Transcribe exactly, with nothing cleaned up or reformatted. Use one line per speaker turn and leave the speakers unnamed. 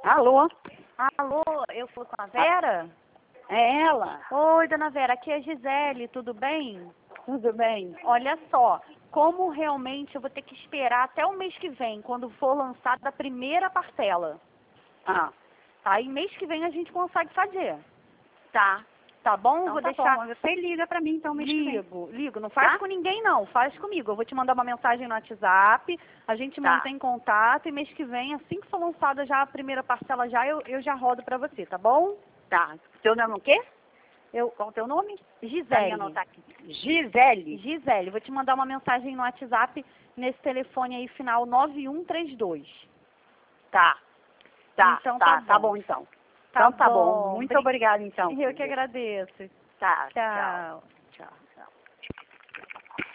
Alô?
Alô, eu falo com a Vera?
É ela?
Oi, dona Vera, aqui é a Gisele, tudo bem?
Tudo bem?
Olha só, como realmente eu vou ter que esperar até o mês que vem, quando for lançada a primeira parcela.
Ah,
Aí mês que vem a gente consegue fazer.
tá.
Tá bom?
Então
Vou
tá
deixar.
bom. Você liga pra mim então mês que vem.
Ligo, ligo. Não faz
Tá?
com ninguém não, faz comigo. Eu vou te mandar uma mensagem no WhatsApp, a gente
Tá.
mantém contato e mês que vem, assim que for lançada já a primeira parcela já, eu, eu já rodo pra você, tá bom?
Tá. Teu nome é o quê?
Eu,
Qual o teu nome? Pra mim
Gisele.
anotar aqui. Gisele.
Gisele, vou te mandar uma mensagem no WhatsApp nesse telefone aí, final nove um três dois.
Tá. Tá,
Então
tá.
tá
Tá
bom.
bom então.
Tá
Então tá bom.
bom.
Muito
Bri-
obrigada então.
Eu que
filha.
agradeço.
Tá, tchau.
Tchau.